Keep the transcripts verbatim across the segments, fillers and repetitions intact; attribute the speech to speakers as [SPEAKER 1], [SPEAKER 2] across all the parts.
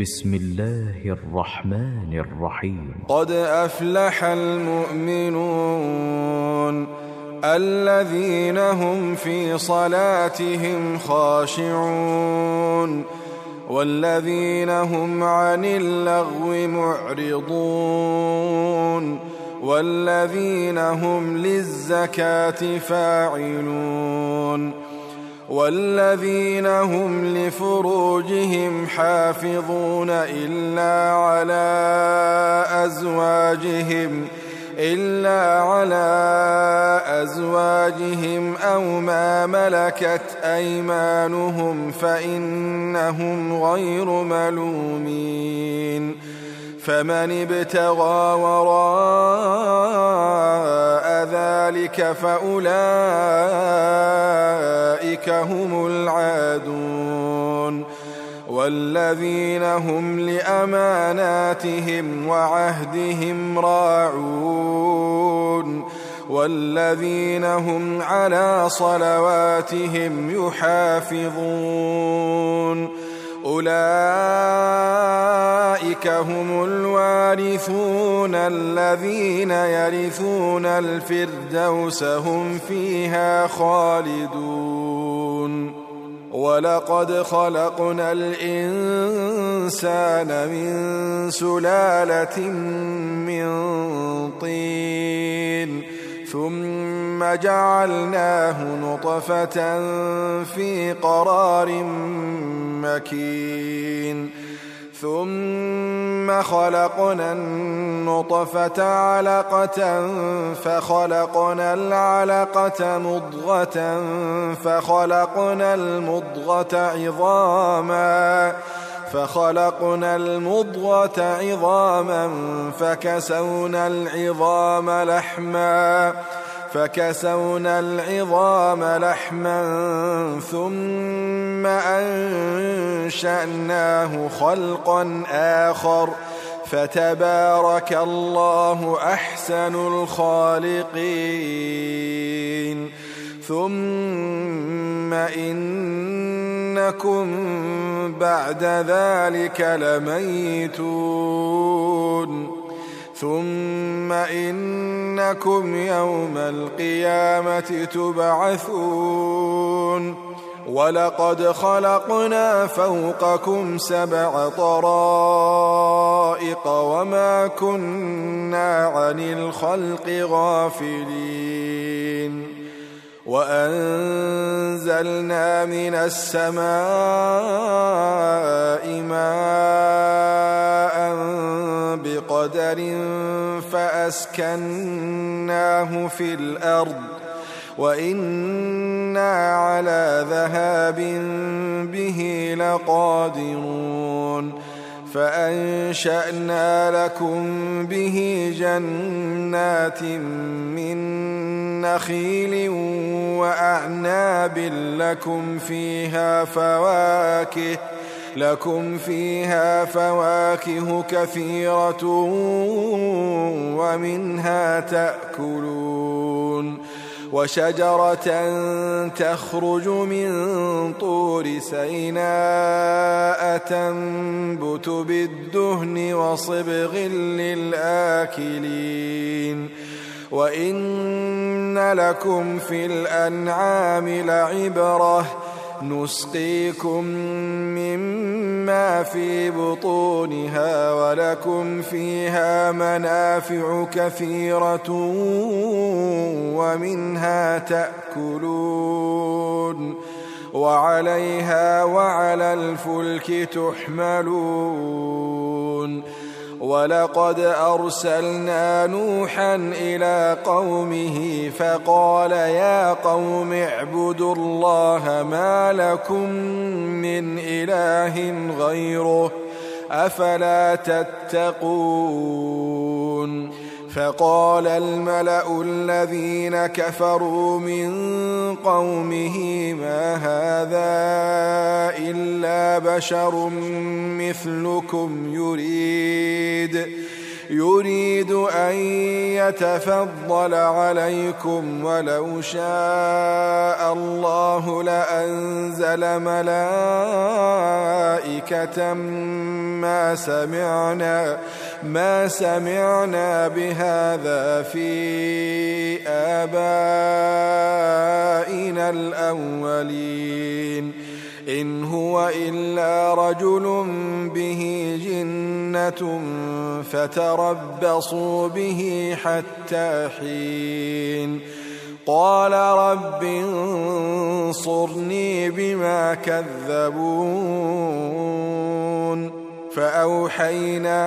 [SPEAKER 1] بسم الله الرحمن الرحيم.
[SPEAKER 2] قد أفلح المؤمنون الذين هم في صلاتهم خاشعون والذين هم عن اللغو معرضون والذين هم للزكاة فاعلون والذين هم لفروجهم حافظون إلا على أزواجهم إلا على أزواجهم أو ما ملكت أيمانهم فإنهم غير ملومين فمن ابتغى وراء ذلك فأولئك هم العادون والذين هم لأماناتهم وعهدهم راعون والذين هم على صلواتهم يحافظون أولئك هم الوارثون الذين يرثون الفردوس هم فيها خالدون ولقد خلقنا الإنسان من سلالة من طين ثم جعلناه نطفة في قرار مكين ثم خلقنا النطفة علقة فخلقنا العلقة مضغة فخلقنا المضغة عظاما فخلقنا المضغة عظاما فكسونا العظام لحما فكسونا العظام لحما ثم أنشأناه خلقا آخر فتبارك الله أحسن الخالقين ثم إنكم بعد ذلك لميتون ثم إنكم يوم القيامة تبعثون ولقد خلقنا فوقكم سبع طرائق وما كنا عن الخلق غافلين وأنزلنا من السماء ماء بقدر فأسكناه في الأرض وإنا على ذهاب به لقادرون فأنشأنا لكم به جنات من نخيل وأعناب لكم فيها فواكه لكم فيها فواكه كثيرة ومنها تأكلون وشجرة تخرج من طور سيناء تنبت بالدهن وصبغ للآكلين وإن لكم في الأنعام لعبرة نسقيكم مما في بطونها ولكم فيها منافع كثيرة ومنها تأكلون وعليها وعلى الفلك تحملون ولقد أرسلنا نوحا إلى قومه فقال يا قوم اعبدوا الله ما لكم من إله غيره أفلا تتقون فقال الملأ الذين كفروا من قومه ما هذا إلا بشر مثلكم يريد يريد أن يتفضل عليكم ولو شاء الله لأنزل ملائكة ما سمعنا ما سمعنا بهذا في آبائنا الأولين إن هو إلا رجل به جنة فتربصوا به حتى حين قال رب انصرني بما كذبون فأوحينا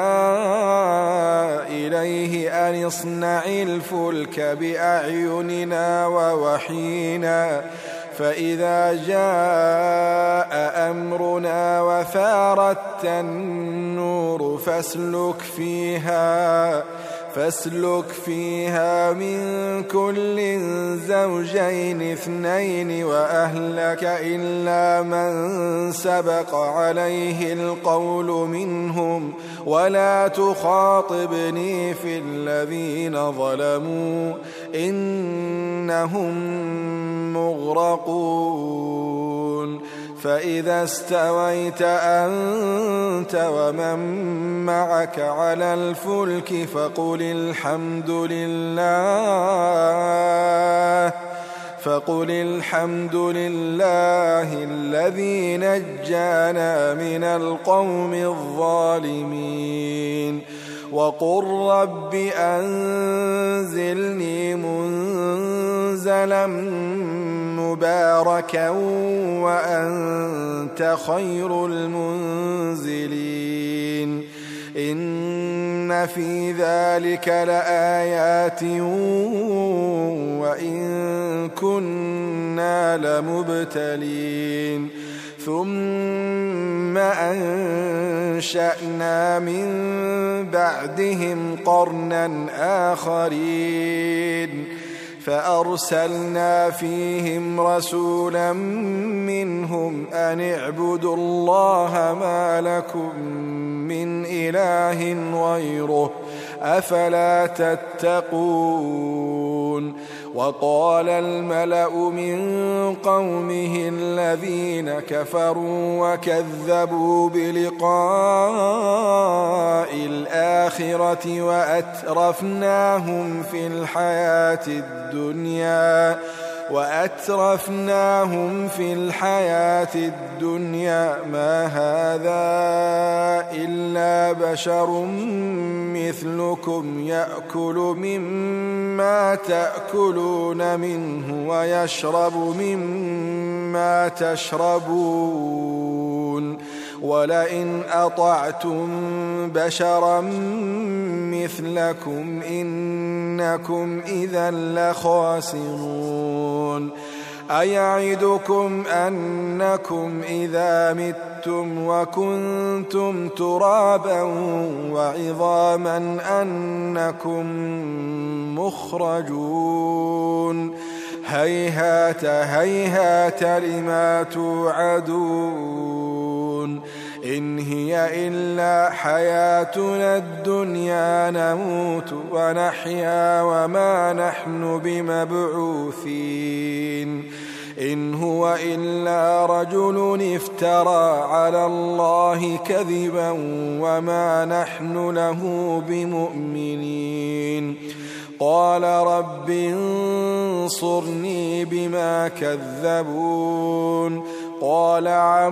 [SPEAKER 2] إليه أن اصنع الفلك بأعيننا ووحينا فإذا جاء أمرنا وفارت النور فاسلك فيها فاسلك فيها من كل زوجين اثنين وأهلك إلا من سبق عليه القول منهم ولا تخاطبني في الذين ظلموا إنهم مغرقون فإذا استويت أنت ومن معك على الفلك فقل الحمد لله فقل الحمد لله الذي نجانا من القوم الظالمين وقل رب أنزلني منزلا مباركا وأنت خير المنزلين إن في ذلك لآيات وإن كنا لمبتلين ثم أنشأنا من بعدهم قرنا آخرين فأرسلنا فيهم رسولا منهم أن اعبدوا الله ما لكم من إله غيره أفلا تتقون وقال الملأ من قومه الذين كفروا وكذبوا بلقاء الآخرة وأترفناهم في الحياة الدنيا وأترفناهم في الحياة الدنيا ما هذا إلا بشر مثلكم يأكل مما تأكلون منه ويشرب مما تشربون ولئن أطعتم بشرا مثلكم إنكم إذا لخاسرون أيعدكم أنكم إذا متم وكنتم ترابا وعظاما أنكم مخرجون هيهات هيهات لما توعدون إن هي إلا حياتنا الدنيا نموت ونحيا وما نحن بمبعوثين إن هو إلا رجل افترى على الله كذبا وما نحن له بمؤمنين قال رب انصرني بما كذبون قال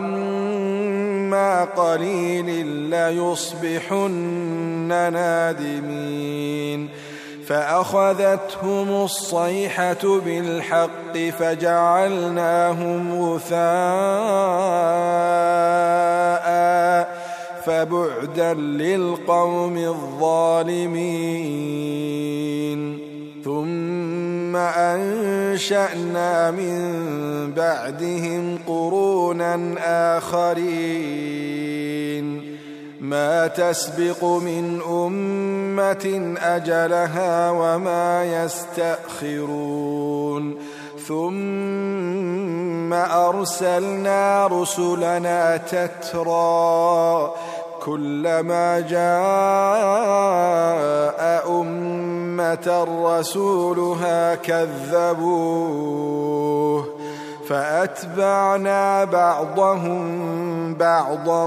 [SPEAKER 2] عما قليل ليصبحن نادمين فأخذتهم الصيحة بالحق فجعلناهم غثاء فبعدا للقوم الظالمين ثم أنشأنا من بعدهم قرونا آخرين ما تسبق من أمة أجلها وما يستأخرون ثم أرسلنا رسلنا تترى كلما جاء أمة رسولها كذبوه فأتبعنا بعضهم بعضا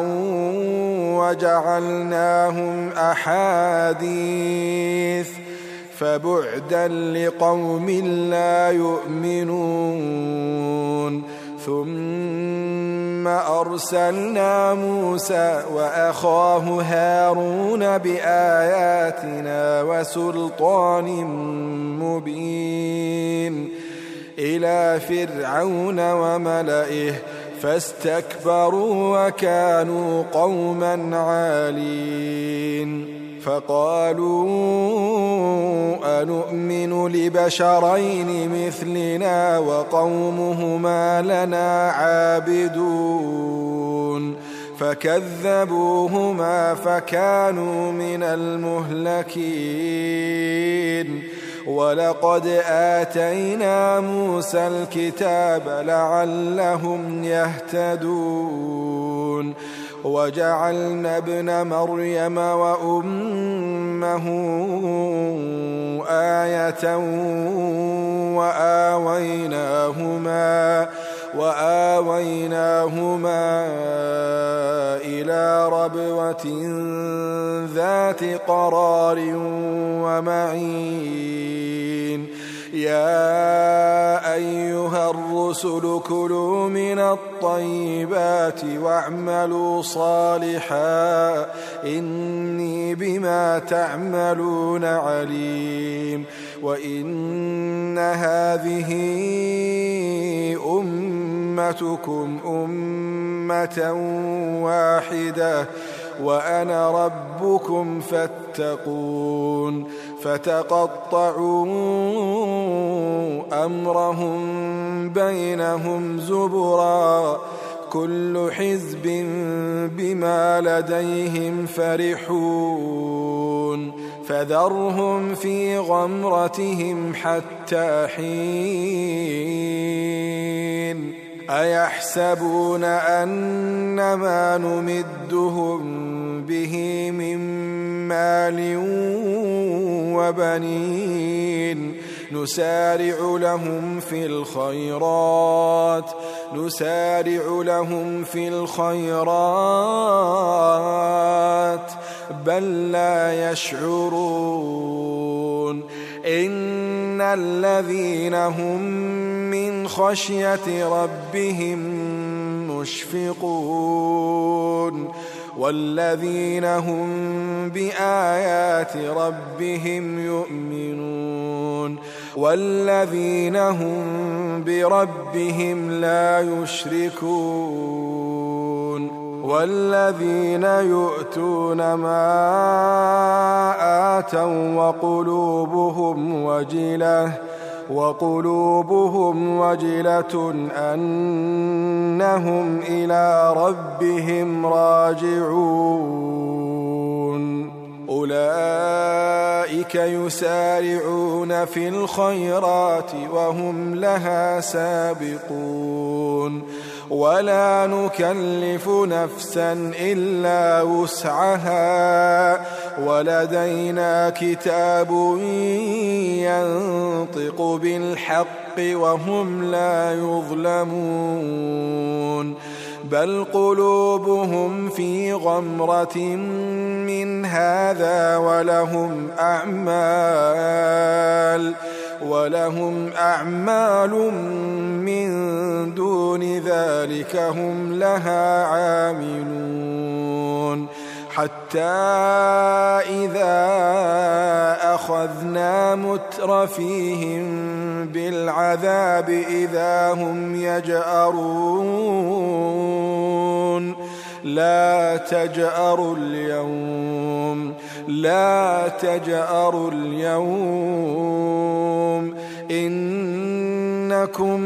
[SPEAKER 2] وجعلناهم أحاديث فبعدا لقوم لا يؤمنون ثم أرسلنا موسى وأخاه هارون بآياتنا وسلطان مبين إلى فرعون وملئه فاستكبروا وكانوا قوما عالين فقالوا أنؤمن لبشرين مثلنا وقومهما لنا عابدون فكذبوهما فكانوا من المهلكين ولقد آتينا موسى الكتاب لعلهم يهتدون وجعلنا ابن مريم وأمه آية وآويناهما وآويناهما إلى ربوة ذات قرار ومعين يا أيها الرسل كلوا من الطيبات واعملوا صالحا إني بما تعملون عليم وإن هذه أمتكم أمة واحدة وأنا ربكم فاتقون فتقطعوا أمرهم بينهم زبرا كل حزب بما لديهم فرحون فذرهم في غمرتهم حتى حين أيحسبون أنما نمدهم به من مال وبنين نسارع لهم في الخيرات نسارع لهم في الخيرات بل لا يشعرون إن الذين هم من خشية ربهم مشفقون والذين هم بآيات ربهم يؤمنون والذين هم بربهم لا يشركون والذين يؤتون ما آتوا وقلوبهم وجلة وقلوبهم وجلة أنهم إلى ربهم راجعون أولئك يسارعون في الخيرات وهم لها سابقون ولا نكلف نفسا إلا وسعها ولدينا كتاب ينطق بالحق وهم لا يظلمون بل قلوبهم في غمرة من هذا ولهم أعمال ولهم أعمال من دون ذلك هم لها عاملون حتى إذا أخذنا مترفيهم بالعذاب إذا هم يجأرون لا تجأروا اليوم لا تجأروا اليوم إنكم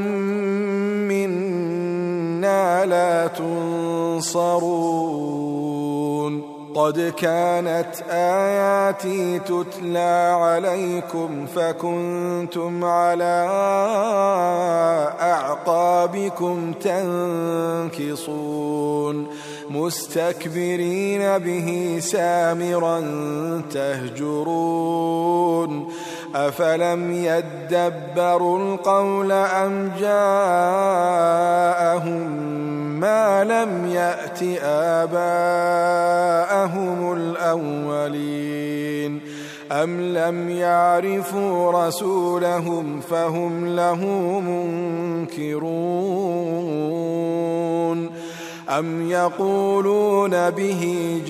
[SPEAKER 2] منا لا تنصرون قد كانت آياتي تتلى عليكم فكنتم على أعقابكم تنكصون مستكبرين به سامرا تهجرون أفلم يدبروا القول أم جاءهم ما لم يأت آباءهم الأولين أم لم يعرفوا رسولهم فهم له منكرون أم يقولون به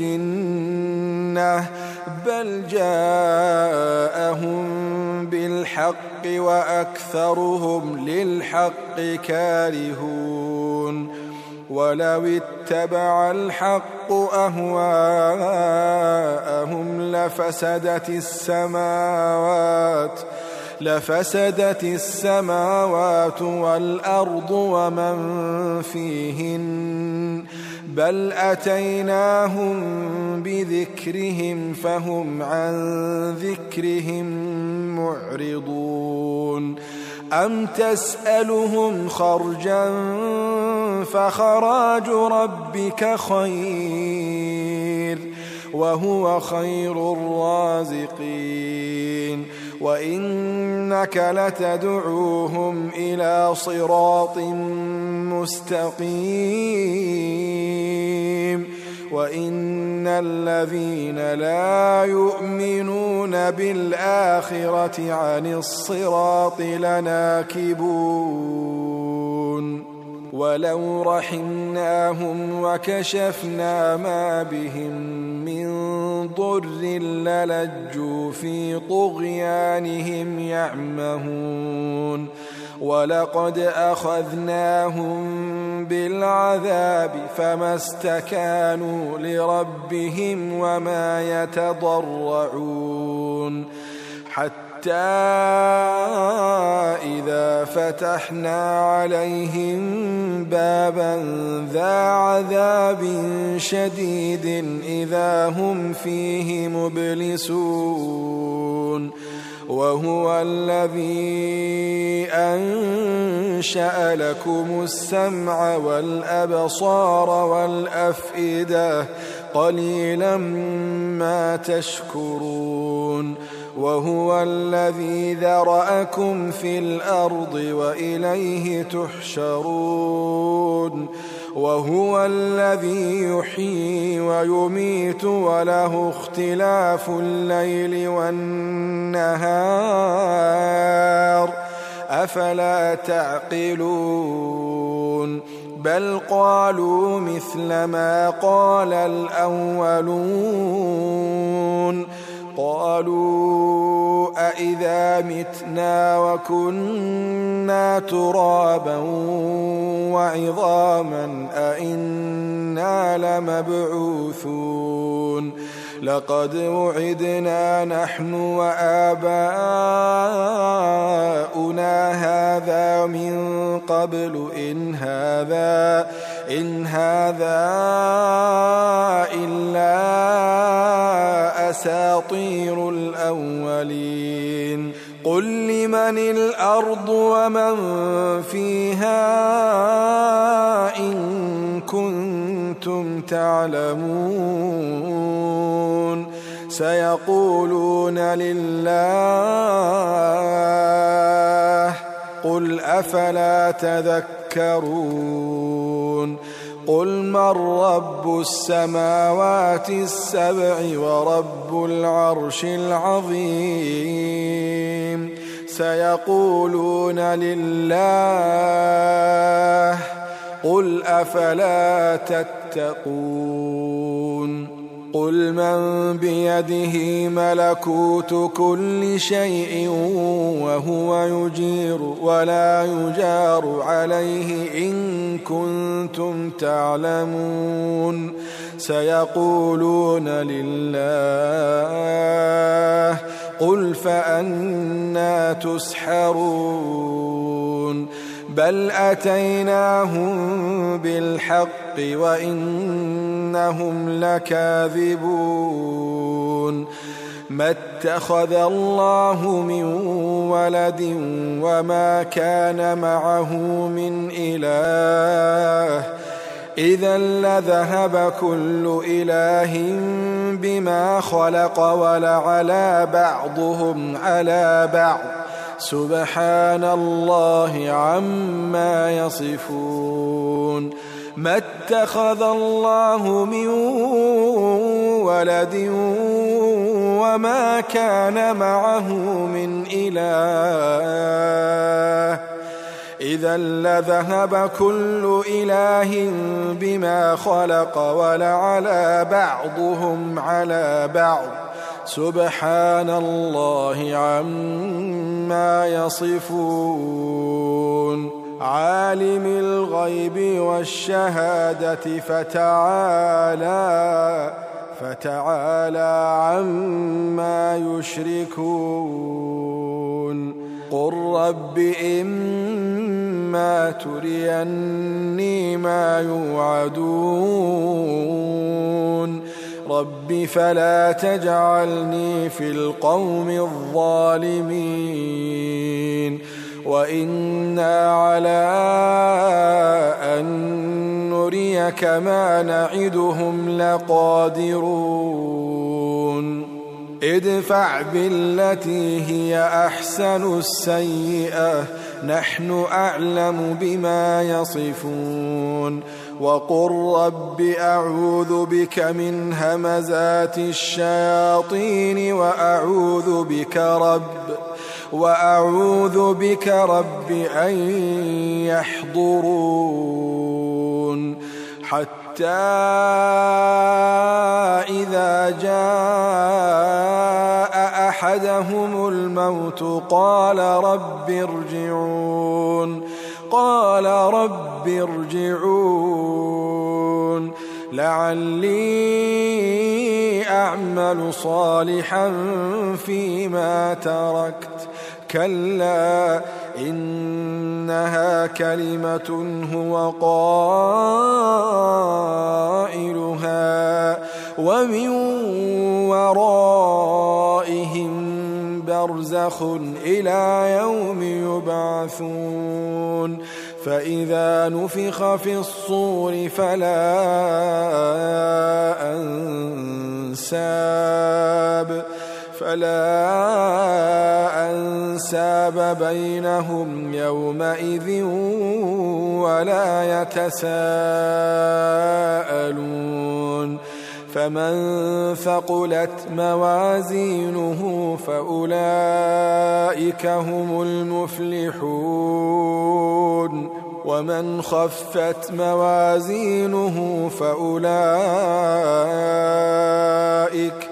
[SPEAKER 2] جنة بل جاءهم بالحق وأكثرهم للحق كارهون ولو اتبع الحق أهواءهم لفسدت السماوات لفسدت السماوات والأرض ومن فيهن بل أتيناهم بذكرهم فهم عن ذكرهم معرضون أم تسألهم خرجا فخراج ربك خير وهو خير الرازقين وإنك لتدعوهم إلى صراط مستقيم وإن الذين لا يؤمنون بالآخرة عن الصراط لناكبون ولو رحمناهم وكشفنا ما بهم من ضر للجوا في طغيانهم يعمهون ولقد أخذناهم بالعذاب فما استكانوا لربهم وما يتضرعون حتى إذا فتحنا عليهم بابا ذا عذاب شديد إذا هم فيه مبلسون وهو الذي أنشأ لكم السمع والأبصار والأفئدة قليلا ما تشكرون وهو الذي ذرأكم في الأرض وإليه تحشرون وهو الذي يحيي ويميت وله اختلاف الليل والنهار أفلا تعقلون بل قالوا مثل ما قال الأولون قالوا أإذا متنا وكنا ترابا وعظاما أإنا لمبعوثون لقد وعدنا نحن وآباؤنا هذا من قبل إن هذا إن هذا إلا أساطير الأولين قل لمن الأرض ومن فيها إن كنتم تعلمون سيقولون لله قل أفلا تذكرون قل من رب السماوات السبع ورب العرش العظيم سيقولون لله قل أفلا تتقون قل من بيده ملكوت كل شيء وهو يجير ولا يجار عليه إن كنتم تعلمون سيقولون لله قل فأنى تسحرون بل أتيناهم بالحق وإنهم لكاذبون ما اتخذ الله من ولد وما كان معه من إله إذا لذهب كل إله بما خلق ولعلى بعضهم على بعض سبحان الله عما يصفون. ما اتخذ الله من ولد وما كان معه من إله إذا لذهب كل إله بما خلق ولعلى بعضهم على بعض سبحان الله عما يصفون. عالم الغيب والشهادة فتعالى فتعالى عما يشركون. قل رب إما تريني ما يوعدون رب فلا تجعلني في القوم الظالمين وإنا على أن نريك ما نعدهم لقادرون. ادفع بالتي هي أحسن السيئة نحن أعلم بما يصفون. وقل رب أعوذ بك من همزات الشياطين وأعوذ بك رب وأعوذ بك رب أن يحضرون. حتى إذا جاء أحدهم الموت قال رب ارجعون قال رب ارجعون لعلي أعمل صالحا فيما تركت كلا إنها كلمة هو قائلها ومن ورائهم برزخ إلى يوم يبعثون. فإذا نفخ في الصور فلا أنساب فلا أنساب بينهم يومئذ ولا يتساءلون. فمن ثقلت موازينه فأولئك هم المفلحون ومن خفت موازينه فأولئك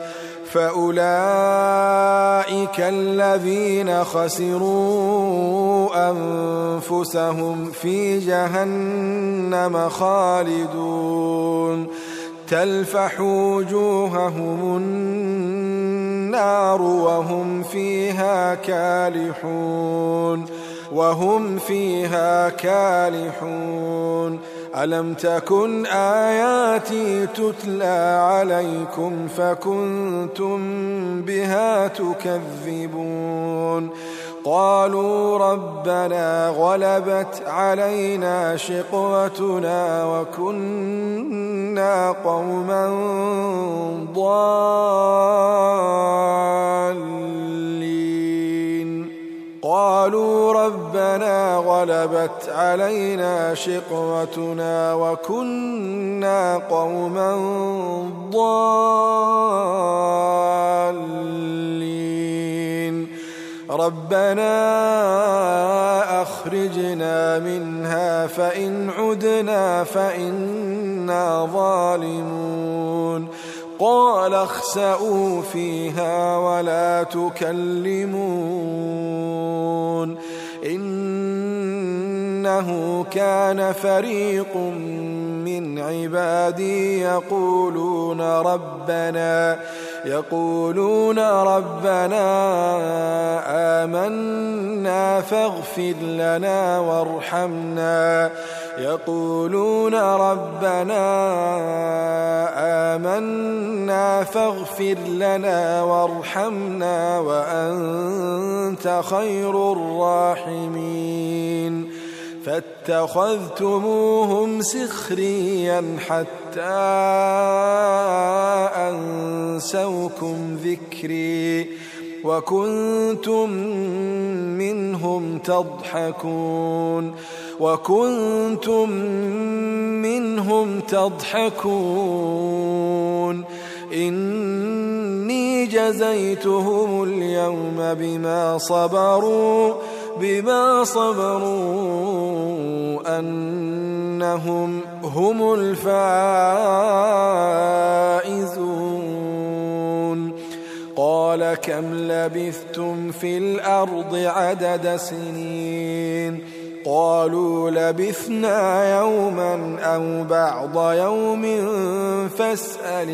[SPEAKER 2] فأولئك الذين خسروا أنفسهم في جهنم خالدون تلفح وجوههم النار وهم فيها كالحون وهم فيها كالحون. ألم تكن آياتي تتلى عليكم فكنتم بها تكذبون. قالوا ربنا غلبت علينا شقوتنا وكنا قوما ضالين قالوا ربنا غلبت علينا شقوتنا وكنا قوما ضالين ربنا أخرجنا منها فإن عدنا فإنا ظالمون. قال اخسئوا فيها ولا تكلمون إنه كان فريق من عبادي يقولون ربنا يقولون ربنا آمنا فاغفر لنا وارحمنا يقولون ربنا آمنا فاغفر لنا وارحمنا وأنت خير الراحمين. فاتخذتموهم سخريا حتى أنسوكم ذكري وكنتم منهم تضحكون وكنتم منهم تضحكون إني جزيتهم اليوم بما صبروا بما صبروا أنهم هم الفائزون قال كم لبثتم في الأرض عدد سنين قالوا لبثنا يوما أو بعض يوم فاسأل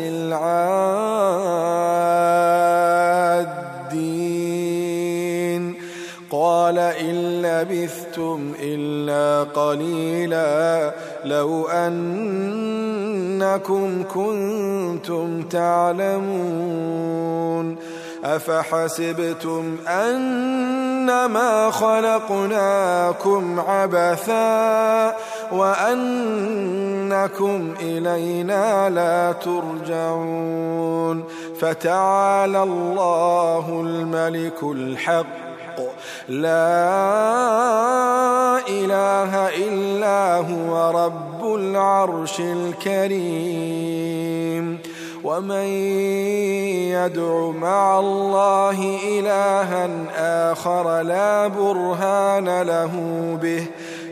[SPEAKER 2] العادين قال إن لبثتم إلا قليلا لو أنكم كنتم تعلمون أفحسبتم أنما خلقناكم عبثا وأنكم إلينا لا ترجعون فتعالى الله الملك الحق لا إله إلا هو رب العرش الكريم ومن يدع مع الله إلها آخر لا برهان له به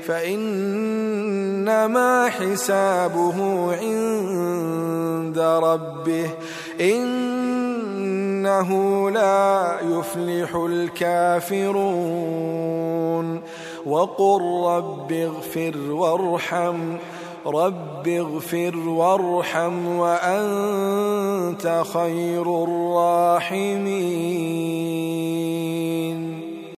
[SPEAKER 2] فإنما حسابه عند ربه إنه لا يفلح الكافرون وقل رب اغفر وارحم رب اغفر وارحم وأنت خير الراحمين